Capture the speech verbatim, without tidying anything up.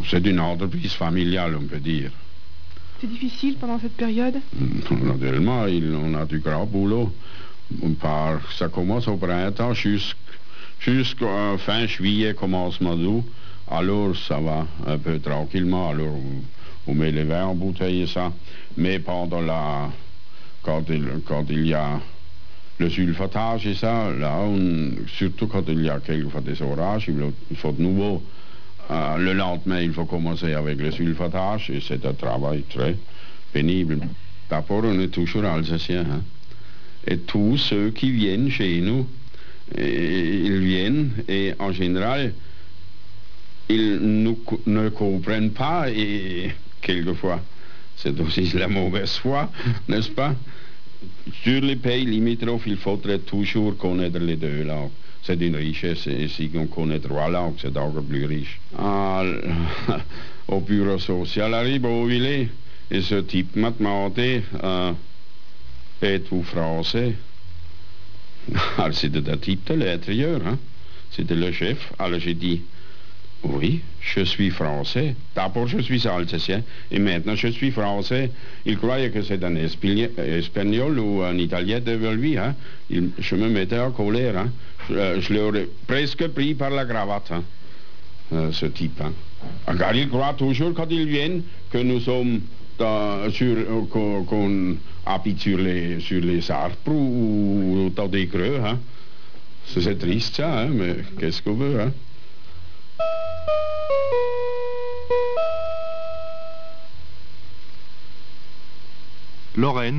C'est une entreprise familiale, on peut dire. C'est difficile pendant cette période? Naturellement, il, on a du grand boulot. Par, ça commence au printemps jusqu'à jusqu'à fin juillet, commencement d'août. Alors ça va un peu tranquillement. Alors on, on met les vins en bouteille et ça. Mais pendant la... Quand il, quand il y a le sulfatage et ça, là, on, surtout quand il y a quelquefois des orages, il, il faut de nouveau... Euh, le lendemain, il faut commencer avec le sulfatage et c'est un travail très pénible. D'abord, on est toujours alsacien. Hein? Et tous ceux qui viennent chez nous, et, ils viennent et en général, ils nous, ne comprennent pas et quelquefois, c'est aussi la mauvaise foi, n'est-ce pas? Sur les pays limitrophes, il faudrait toujours connaître les deux langues. C'est une richesse et si on connaît trois langues, c'est encore plus riche. Ah, au bureau social à Ribeauvillé, et ce type m'a demandé, euh, êtes-vous français? Alors c'était un type de l'intérieur, hein? C'était le chef. Alors j'ai dit, oui, je suis français. D'abord je suis alsacien et maintenant je suis français. Il croyait que c'est un espagnol ou un italien devant lui. Hein? Il, je me mettais en colère. Hein? Je, je l'aurais presque pris par la cravate, hein? euh, ce type. Hein? Car il croit toujours quand ils viennent que nous sommes dans, sur, qu'on, qu'on habite sur les, sur les arbres ou, ou dans des creux. Hein? C'est triste ça, hein? Mais qu'est-ce qu'on veut, hein? Lorraine.